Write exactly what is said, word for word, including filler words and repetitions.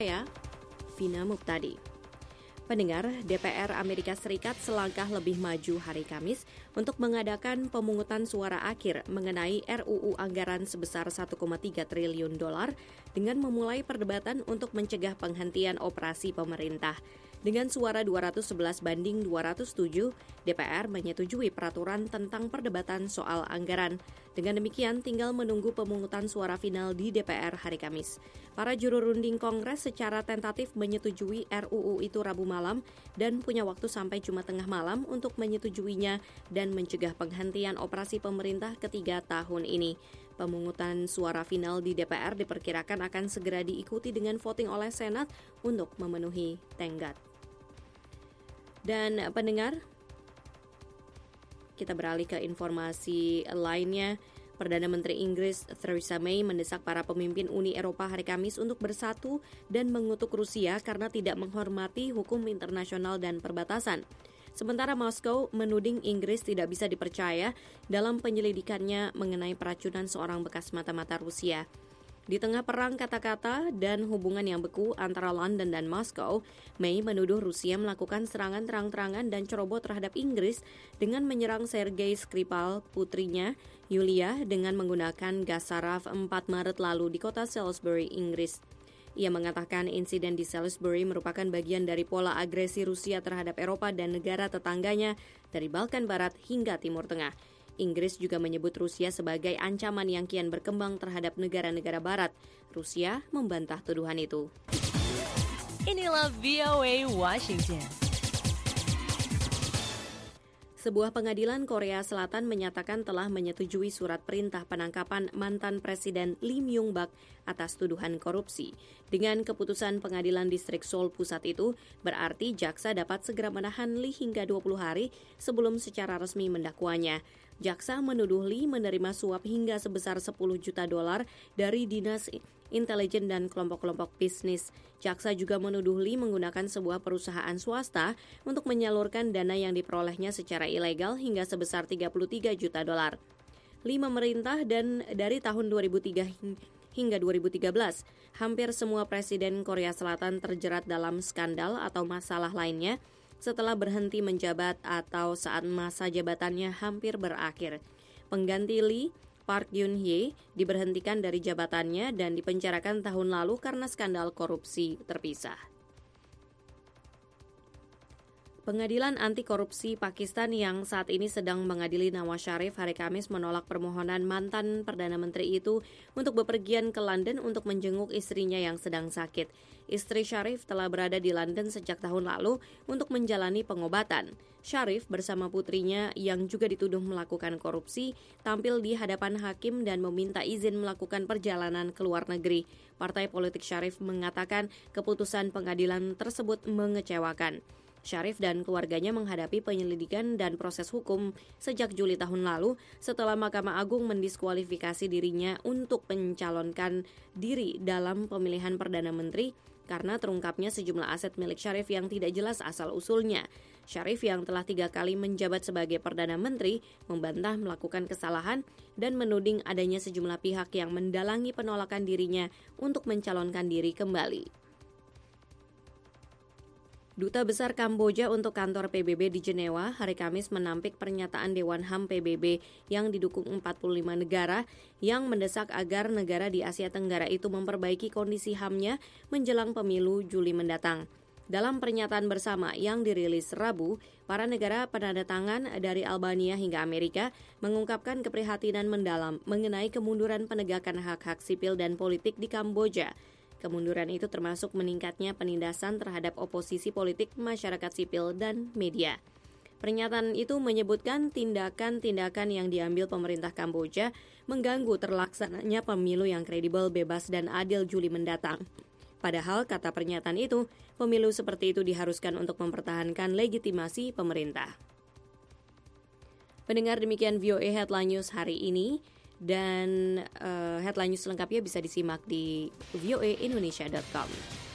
Saya, Vina Muptadi. Pendengar, D P R Amerika Serikat selangkah lebih maju hari Kamis untuk mengadakan pemungutan suara akhir mengenai R U U anggaran sebesar satu koma tiga triliun dolar dengan memulai perdebatan untuk mencegah penghentian operasi pemerintah. Dengan suara dua ratus sebelas banding dua ratus tujuh, D P R menyetujui peraturan tentang perdebatan soal anggaran. Dengan demikian, tinggal menunggu pemungutan suara final di D P R hari Kamis. Para juru runding Kongres secara tentatif menyetujui R U U itu Rabu malam dan punya waktu sampai Jumat tengah malam untuk menyetujuinya dan mencegah penghentian operasi pemerintah ketiga tahun ini. Pemungutan suara final di D P R diperkirakan akan segera diikuti dengan voting oleh Senat untuk memenuhi tenggat. Dan pendengar, kita beralih ke informasi lainnya. Perdana Menteri Inggris Theresa May mendesak para pemimpin Uni Eropa hari Kamis untuk bersatu dan mengutuk Rusia karena tidak menghormati hukum internasional dan perbatasan. Sementara Moskow menuding Inggris tidak bisa dipercaya dalam penyelidikannya mengenai peracunan seorang bekas mata-mata Rusia. Di tengah perang kata-kata dan hubungan yang beku antara London dan Moskow, May menuduh Rusia melakukan serangan terang-terangan dan ceroboh terhadap Inggris dengan menyerang Sergei Skripal, putrinya, Yulia, dengan menggunakan gas saraf empat Maret lalu di kota Salisbury, Inggris. Ia mengatakan insiden di Salisbury merupakan bagian dari pola agresi Rusia terhadap Eropa dan negara tetangganya dari Balkan Barat hingga Timur Tengah. Inggris juga menyebut Rusia sebagai ancaman yang kian berkembang terhadap negara-negara Barat. Rusia membantah tuduhan itu. Inilah V O A Washington. Sebuah pengadilan Korea Selatan menyatakan telah menyetujui surat perintah penangkapan mantan Presiden Lee Myung-bak atas tuduhan korupsi. Dengan keputusan pengadilan distrik Seoul Pusat itu, berarti jaksa dapat segera menahan Lee hingga dua puluh hari sebelum secara resmi mendakwanya. Jaksa menuduh Lee menerima suap hingga sebesar sepuluh juta dolar dari Dinas Intelijen dan kelompok-kelompok bisnis. Jaksa juga menuduh Lee menggunakan sebuah perusahaan swasta untuk menyalurkan dana yang diperolehnya secara ilegal hingga sebesar tiga puluh tiga juta dolar. Lee memerintah dan dari tahun dua ribu tiga hingga dua ribu tiga belas, hampir semua presiden Korea Selatan terjerat dalam skandal atau masalah lainnya setelah berhenti menjabat atau saat masa jabatannya hampir berakhir. Pengganti Lee, Park Geun-hye, diberhentikan dari jabatannya dan dipenjarakan tahun lalu karena skandal korupsi terpisah. Pengadilan Anti Korupsi Pakistan yang saat ini sedang mengadili Nawaz Sharif hari Kamis menolak permohonan mantan Perdana Menteri itu untuk bepergian ke London untuk menjenguk istrinya yang sedang sakit. Istri Sharif telah berada di London sejak tahun lalu untuk menjalani pengobatan. Sharif bersama putrinya yang juga dituduh melakukan korupsi tampil di hadapan hakim dan meminta izin melakukan perjalanan ke luar negeri. Partai politik Sharif mengatakan keputusan pengadilan tersebut mengecewakan. Sharif dan keluarganya menghadapi penyelidikan dan proses hukum sejak Juli tahun lalu setelah Mahkamah Agung mendiskualifikasi dirinya untuk mencalonkan diri dalam pemilihan Perdana Menteri karena terungkapnya sejumlah aset milik Sharif yang tidak jelas asal-usulnya. Sharif yang telah tiga kali menjabat sebagai Perdana Menteri membantah melakukan kesalahan dan menuding adanya sejumlah pihak yang mendalangi penolakan dirinya untuk mencalonkan diri kembali. Duta Besar Kamboja untuk kantor P B B di Jenewa hari Kamis menampik pernyataan Dewan H A M P B B yang didukung empat puluh lima negara yang mendesak agar negara di Asia Tenggara itu memperbaiki kondisi H A M-nya menjelang pemilu Juli mendatang. Dalam pernyataan bersama yang dirilis Rabu, para negara penandatangan dari Albania hingga Amerika mengungkapkan keprihatinan mendalam mengenai kemunduran penegakan hak-hak sipil dan politik di Kamboja. Kemunduran itu termasuk meningkatnya penindasan terhadap oposisi politik, masyarakat sipil, dan media. Pernyataan itu menyebutkan tindakan-tindakan yang diambil pemerintah Kamboja mengganggu terlaksananya pemilu yang kredibel, bebas, dan adil Juli mendatang. Padahal, kata pernyataan itu, pemilu seperti itu diharuskan untuk mempertahankan legitimasi pemerintah. Pendengar, demikian V O A Headline News hari ini. Dan uh, headline news selengkapnya bisa disimak di v o a indonesia dot com.